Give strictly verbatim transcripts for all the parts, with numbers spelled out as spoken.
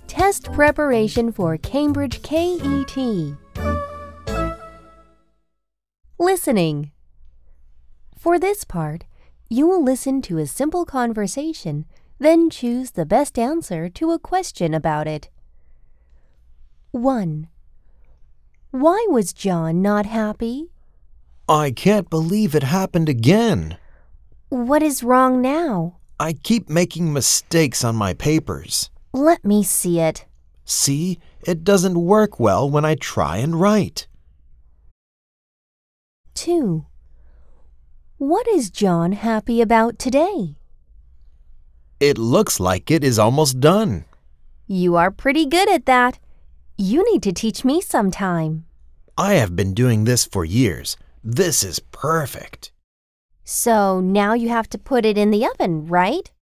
Test preparation for Cambridge K E T. Listening. For this part, you will listen to a simple conversation, then choose the best answer to a question about it. one. Why was John not happy? I can't believe it happened again. What is wrong now? I keep making mistakes on my papers. Let me see it. See, it doesn't work well when I try and write. two. What is John happy about today? It looks like it is almost done. You are pretty good at that. You need to teach me sometime. I have been doing this for years. This is perfect. So now you have to put it in the oven, right?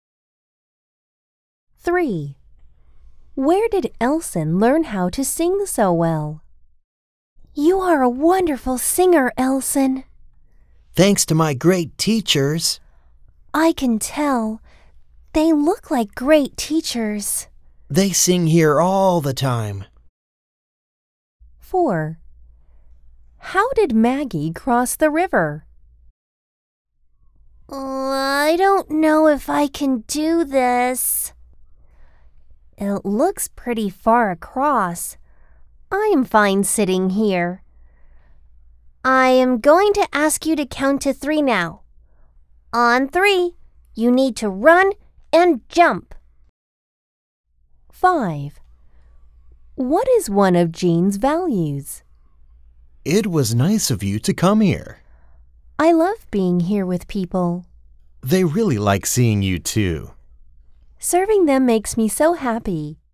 three. Where did Elson learn how to sing so well? You are a wonderful singer, Elson. Thanks to my great teachers. I can tell. They look like great teachers. They sing here all the time. four. How did Maggie cross the river? I don't know if I can do this. It looks pretty far across. I am fine sitting here. I am going to ask you to count to three now. On three, you need to run and jump. five. What is one of Jean's values? It was nice of you to come here. I love being here with people. They really like seeing you too. Serving them makes me so happy.